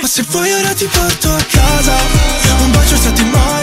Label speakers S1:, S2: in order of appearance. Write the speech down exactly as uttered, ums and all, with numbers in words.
S1: Ma se vuoi ora ti porto a casa, un bacio se ti mai